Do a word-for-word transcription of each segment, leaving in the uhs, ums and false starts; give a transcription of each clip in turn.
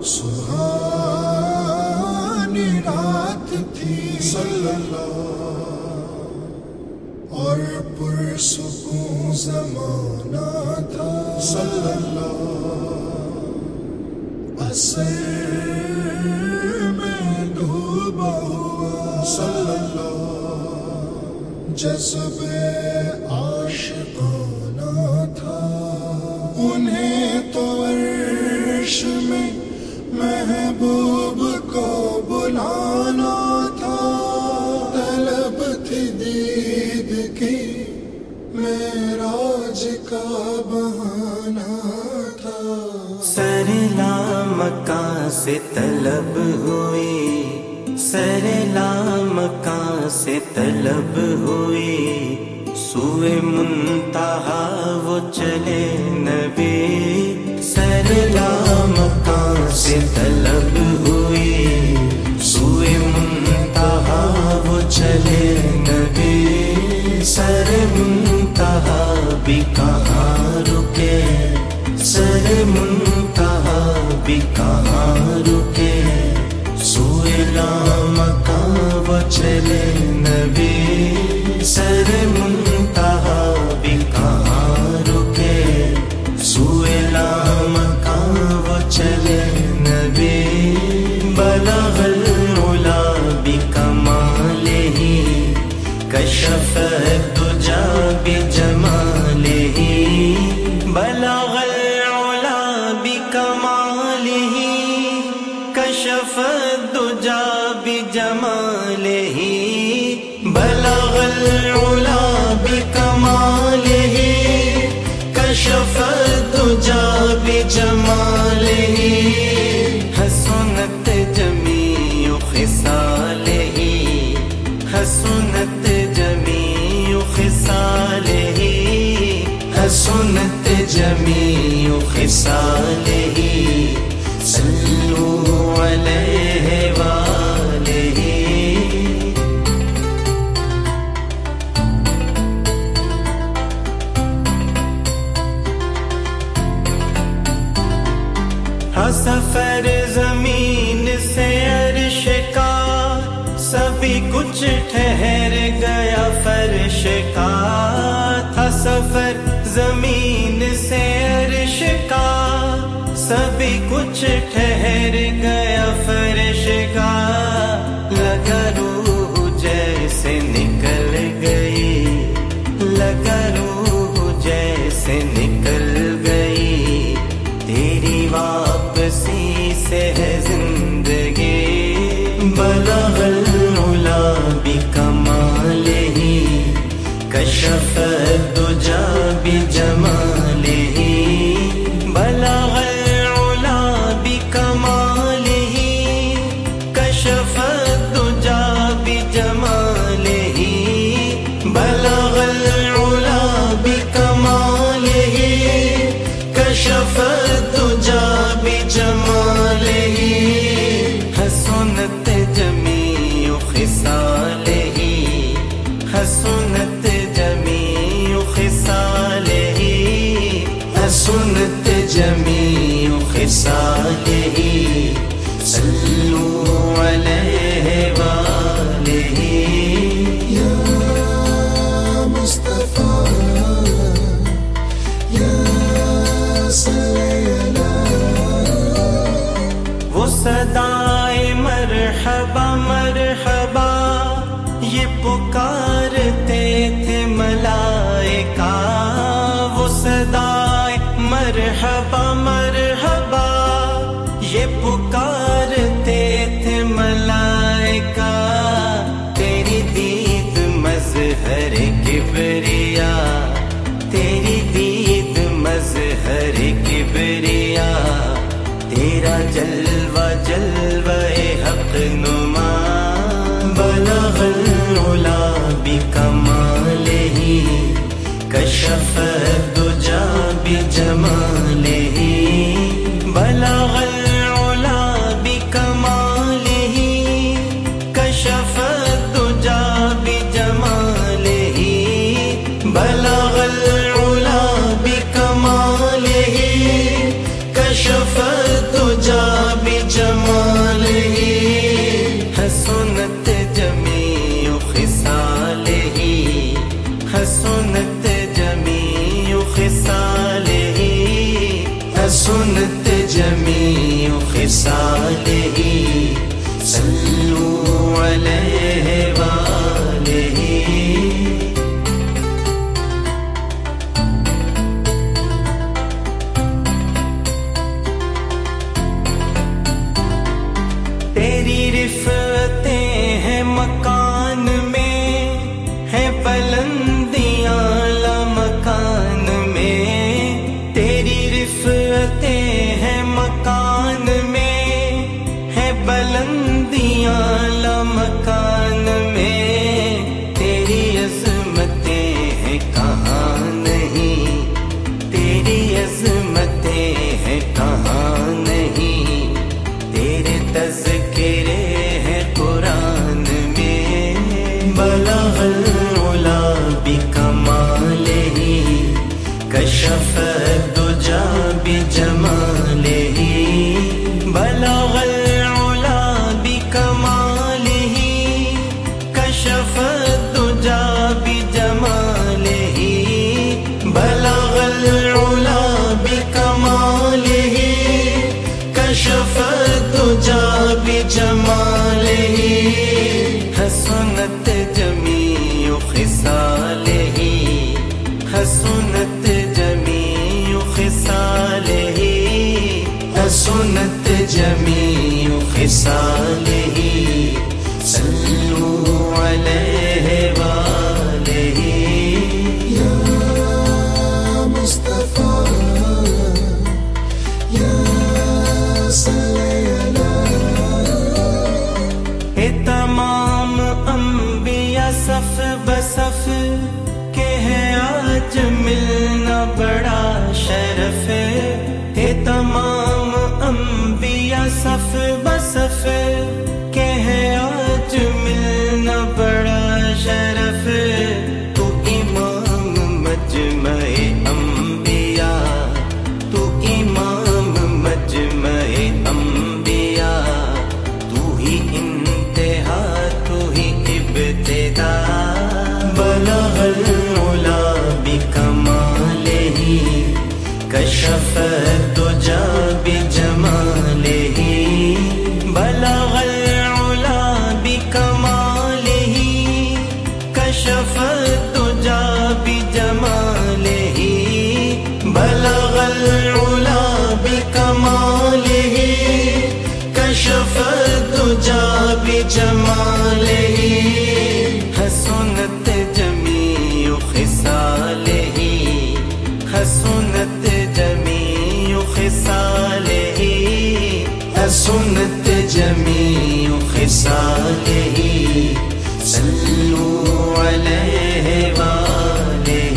سہانی رات تھی صلی اللہ، اور پرسکون زمانہ تھا صلی اللہ، عصر میں ڈوبا ہوا صلی اللہ، جذبے عاشقانہ تھا، انہیں تو عرش میں محبوب کو بلانا تھا، طلب تھی دید کی معراج کا بہانہ تھا، سر لامکاں سے طلب ہوئی، سر لامکاں سے طلب ہوئی، سوئے منتہا وہ چلے نبی، سر لامکاں سے طلب ہوئی، سوئے منتہا وہ چلے نبی، سر منتہا بھی کہاں رکے، سر منتہا بھی کہاں رکے، سوئے لامکاں وہ چلے نبی، سر منتہا بھی کہاں رکے، سوئے لامکاں وہ چلے نبی، بلغ العلا بکمالہ، کشف الدجی بجمالہ، بلغ العلا بکمالہ، کشف الدجی بجمالہ، بلغ العلا بکمالہ، کشف الدجی بجمالہ، حسنت جمیع خصالہ، حسنت جمیع خصالہ، حسنت جمیع خصالہ، صلو علیہ وآلہ۔ ہاں سفر زمین سے عرش کا، سبھی کچھ ٹھہر گیا فرش کا، تھا سفر زمین سے عرش کا، سبھی کچھ ٹھہر گیا فرش کا، لگا روح جیسے نکل گئی، لگا روح جیسے نکل گئی، تیری واپسی سے ہے زندگی، بلغ العلا بکمالہ، کشف الدجی بجمالہ، بلغ العلا بکمالہ، کشف الدجی بجمالہ، بلغ العلا بکمالہ، کشف الدجی بجمالہ، حسنت جمیع خصالہ، حسنت جمیع خصالہ، حسنت جمیع خصالہ، صلو علیہ وآلہ۔ یا مصطفیٰ یا صلی اللہ، وہ صدائے مرحبا مرحبا یہ پکارتے تھے ملائکہ، وہ صدائے مرحبا مرحبا یہ پکارتے تھے ملائکہ، تیری دید مظہر کبریا، تیری دید مظہر کبریا، تیرا جلوہ جلوہ حق نما، بلغ العلا بکمالہ، کشف الدجی بجمالہ، بلغ العلا بکمالہ، کشف الدجی بجمالہ، بلغ العلا بکمالہ، کشف الدجی جمیع خصالہ صلوا علیہ وآلہ. تیری رفعتیں ہیں مکان میں، ہے بلندیاں لامکان میں. تیری رفعتیں ہیں مکان میں، ہے بلندیاں لامکان میں. تیری عظمتیں ہیں کہاں نہیں، تیری عظمتیں ہیں کہاں نہیں. تیرے تذکرے ہیں قرآن میں، بلغ العلا بکمالہ کشف الدجی بجمالہ. بلغ العلا بکمالہ کشف الدجی بجمالہ. بلغ العلا بکمالہ کشف الدجی بجمالہ. حسنت جمیع خصالہ حسنت جمیع خصالہ حسنت جمیع خصالہ صلوا علیہ وآلہ. یا مصطفیٰ یا صلی اے تمام انبیاء صف بصف کہ ہے آج ملنا بڑا شرف. اے تمام انبیاء صف بصف کہ ہے آج ملنا بڑا شرف. تو امام مجمع انبیاء، تو امام مجمع انبیاء. تو ہی انتہا تو ہی ابتدا. بلغ العلا بکمالہ کشف الدجی بجمالہ. بلغ العلا بکمالہ کشف الدجی بجمالہ. بلغ العلا بکمالہ کشف الدجی بجمالہ. حسنت جمیع خصالہ حسنت جمیع خصالہ حسنت جمیع خصالہ صلوا علیہ وآلہ.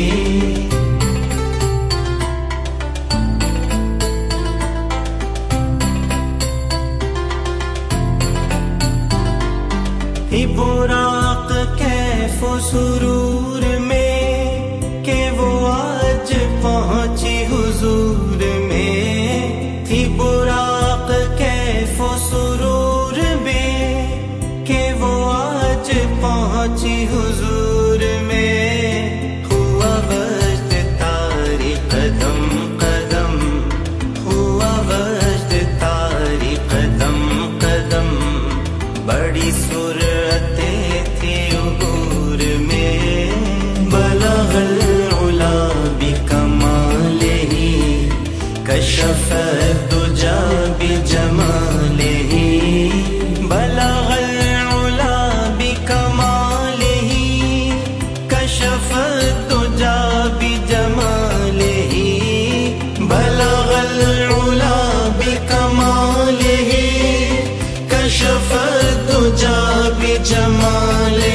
براق کیف و سرور میں کہ وہ آج پہنچی حضور میں. تھی براق کیف و سرور میں کہ وہ آج پہنچی حضور میں. ہوا وجد تاری قدم قدم ہوا وجد تاری قدم قدم. بڑی سرعتیں تھی عبور میں. بلغ العلا بکمالہ کشف الدجی بجمالہ. بلغ العلا بکمالہ کشف الدجی بجمالہ. بلغ العلا بکمالہ کشف الدجی بجمالہ.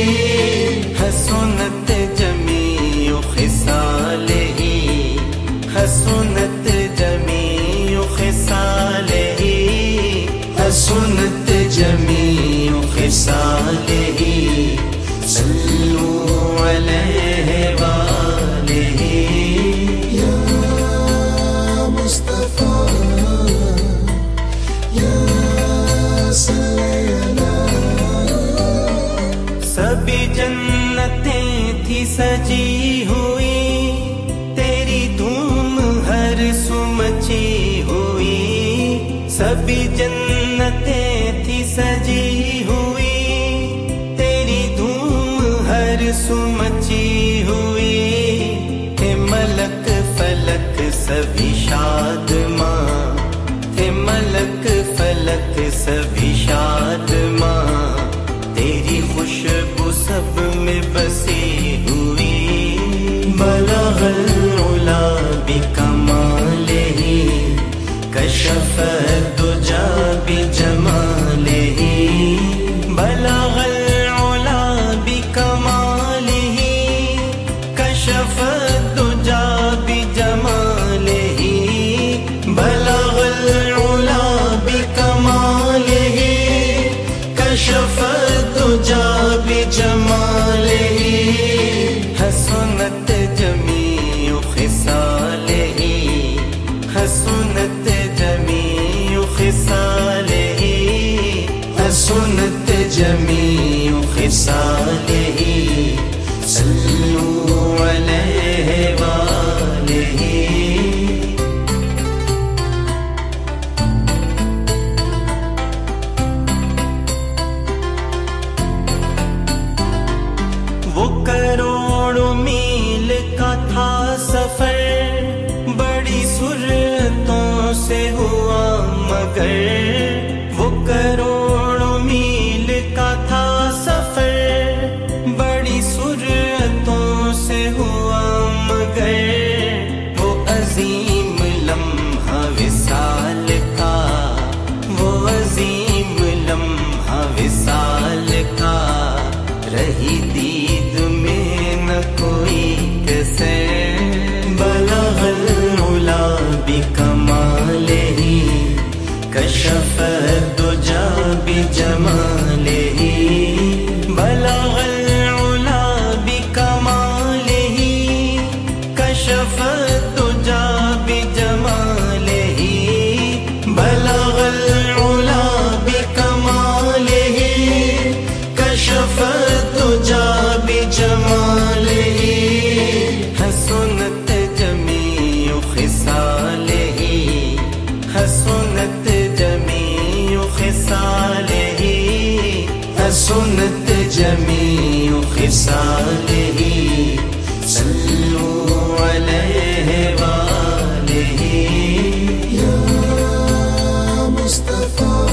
حسنت جمیع خصالہ حسنت جمیع خصالہ حسنت جمیع خصالہ صلوا علیہ وآلہ. یا مصطفیٰ یا صلی سبھی جنتیں تھی سجی ہوئی، تیری دھوم ہر سو مچی ہوئی. سبھی جنتیں تھی سجی ہوئی، تیری دھوم ہر سو مچی ہوئی، تھے ملک فلک سبھی شاد ماں، تھے ملک فلک سبھی شاد ماں، تیری خوشبو سب میں بسی ہوئی، بلغ العلا بکمالہ کشف الدجا بجمالہ، بلغ العلا بکمالہ کشف الدجا بجمالہ، بلغ العلا بکمالہ کشف الدجا بجمالہ، حسنت جمیع خصالہ، حسنت جمیع خصالہ، حسنت جمیع خصالہ، صلو علیہ وآلہ۔ وہ کروڑوں میل کا تھا سفر، بڑی سرعتوں سے ہوا مگر، وہ کروڑوں میل کا تھا سفر، بڑی سرعتوں سے ہوا مگر، وہ عظیم لمحہ وصال کا، وہ عظیم لمحہ وصال کا، رہی دید میں نہ کوئی کسر، بلغ العلا بکمالہ کشف الدجا بجمالہ، بلغ العلا بکمالہ کشف الدجا بجمالہ، بلغ العلا بکمالہ کشف الدجا بجمالہ، حسنت جمیع خصالہ، حسنت جمیع خصالہ، حسنت جمیع خصالہ، صلو علیہ وآلہ۔ یا مصطفیٰ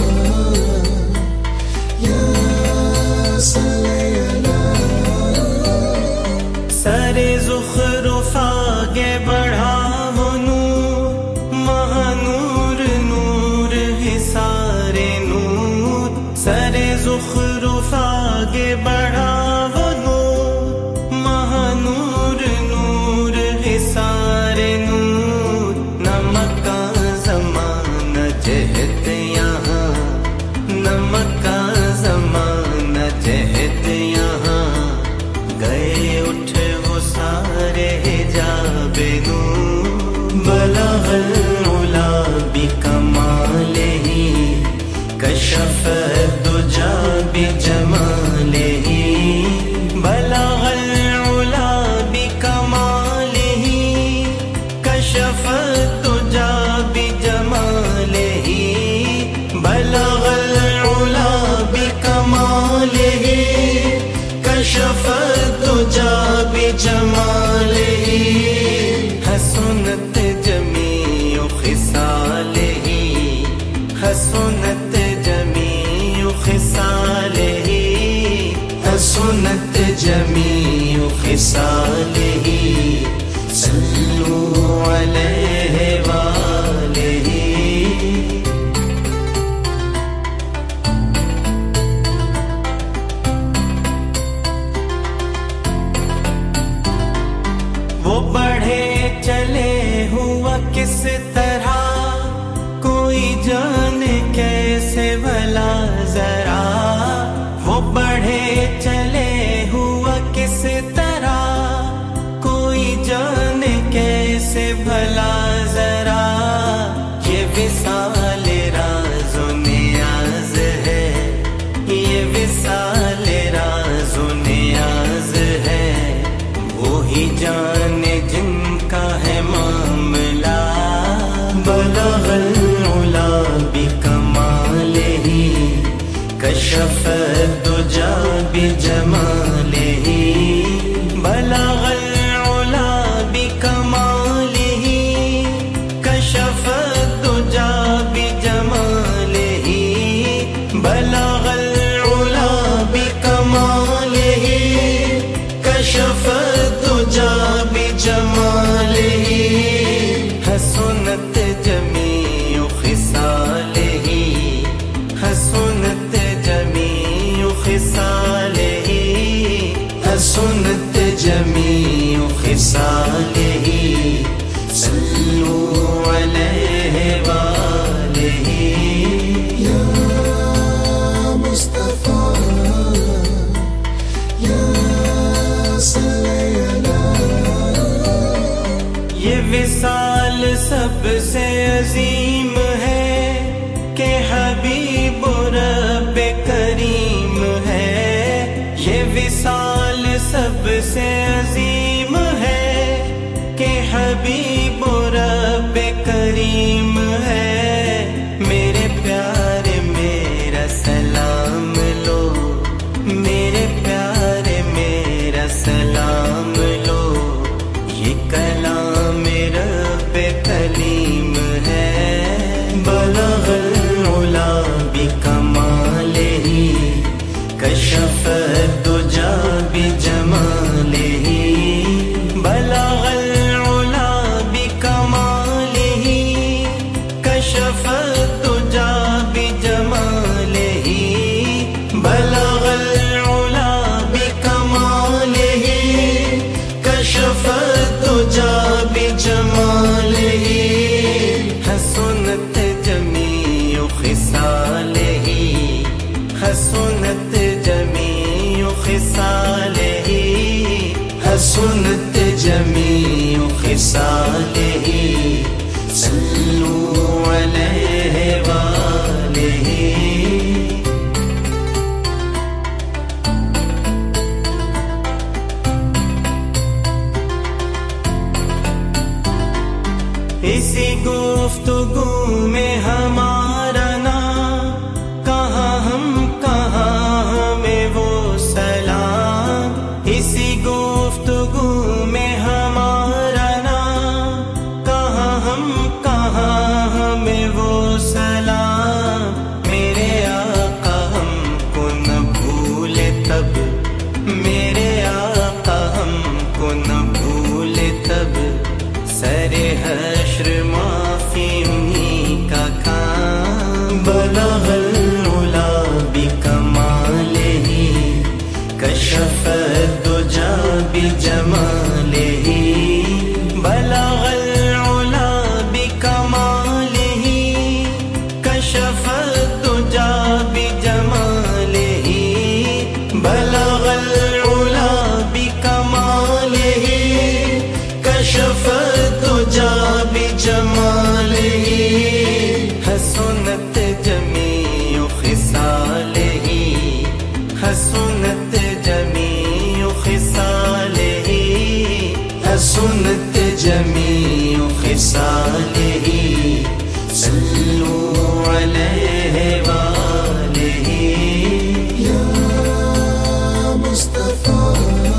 یا صلی اللہ، سر زخرف آگے بڑھا وہ نور، مہانور نور ہے سارے نور، سر زخرف آگے بڑھا وہ نور، مہانور نور ہے سارے نور، نہ مکان زمانہ جہت یہاں، نہ مکان زمانہ جہت یہاں، گئے اٹھ وہ سارے حجاب نور، بلغ العلا بکمالہ کشف الدجا بجمالہ، بلغ العلا بکمالہ کشف الدجا بجمالہ، بلغ العلا بکمالہ کشف الدجا بجمالہ، حسنت جمیع خصالہ، حسنت جمیع خصالہ، حسنت جمیع خصالہ، صلو علیہ وآلہ۔ وہ بڑھے چلے ہوا کس طرح، کوئی جانے کیسے بھلا ذرا، وہ بڑھے چلے ہوا کس طرح، کوئی جانے کیسے بھلا ذرا، یہ وصال راز و نیاز ہے، یہ وصال راز و نیاز ہے، وہی جانے جن کا ہے معاملہ، بلغ العلا بک سب سے عظیم ہے کہ حبیب رب کریم ہے، یہ وصال سب سے عظیم ہے کہ حبیب رب کریم ہے۔ میرے پیارے میرا سلام لو، میرے پیارے میرا سلام لو، یہ کلام رب کلیم ہے۔ بلغ العلا بکمالہ، کشف الدجی بجمالہ، بلغ العلا بکمالہ، کشف الدجی بجمالہ، بلغ العلا بکمالہ، کشف الدجی بجمالہ، حسنت جمیع خصالہ، حسنت جمیع خصالہ، حسنت جمیع خصالہ، صلوا علیہ وآلہ۔ اسی گفتگو میں ہمارا نام، کہاں ہم کہاں ہمیں وہ سلام، اسی گفتگو میں ہمارا نام، کہاں ہم کہاں ہمیں وہ سلام۔ میرے آقا ہم کو نہ بھولے تب، میرے آقا ہم کو نہ بھولے تب، سر حشر معافی انہی کا کام۔ بلغ العلا بکمالہ، کشف الدجی بجمالہ، بلغ العلا بکمالہ، کشف الدجی بجمالہ، بلغ العلا بکمالہ، کشف الدجی بجمالہ، حسنت جمیع خصالہ، حسنت جمیع خصالہ، حسنت جمیع خصالہ، صلوا علیہ وآلہ۔ یا مصطفیٰ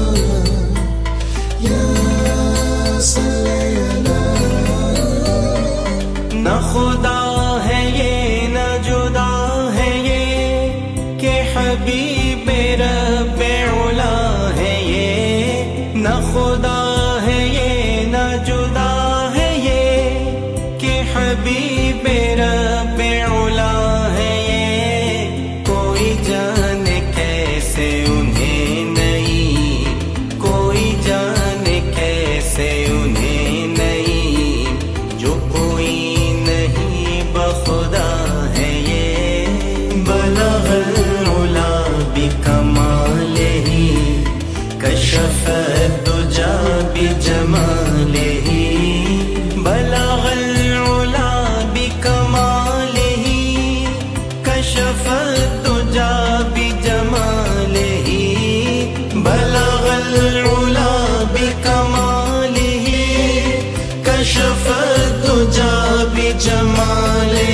یا صلی اللہ، نہ خدا ہے یہ نہ جدا ہے یہ کہ حبیب رب علا ہے یہ، نہ خدا ہے یہ نہ جدا ہے یہ کہ حبیب رب علا ہے یہ۔ کوئی جانے کیسے انہیں نہیں، کوئی جانے کیسے انہیں نہیں، جو کوئی نہیں بخدا ہے یہ۔ بلغ العلا بکمالہ، کشف الدجی بجمالہ، بلغ العلا بکمالہ، کشف الدجی بجمالہ، بلغ العلا بکمالہ، کشف الدجی بجمالہ،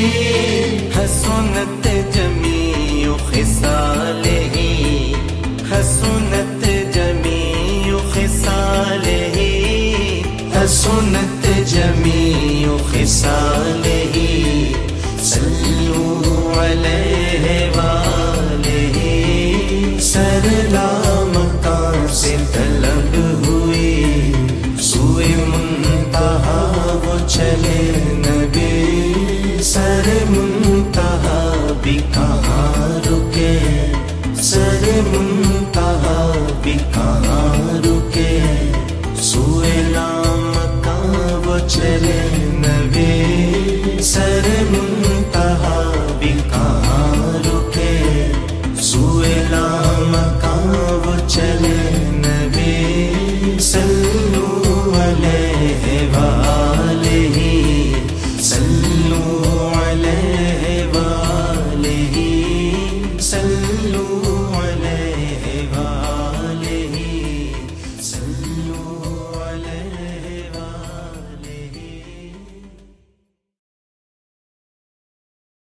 حسنت جمیع خصالہ، حسنت جمیع خصالہ، حسنت جمیع خصالہ، صلوا علیہ وآلہ۔ سر لامکان سے طلب ہوئی، سوئے منتہا وہ چلے نبی، سر منتہا بھی کہاں رکے، سر منتہا بھی کہاں رکے، سوئے لامکان وہ چلے نبی،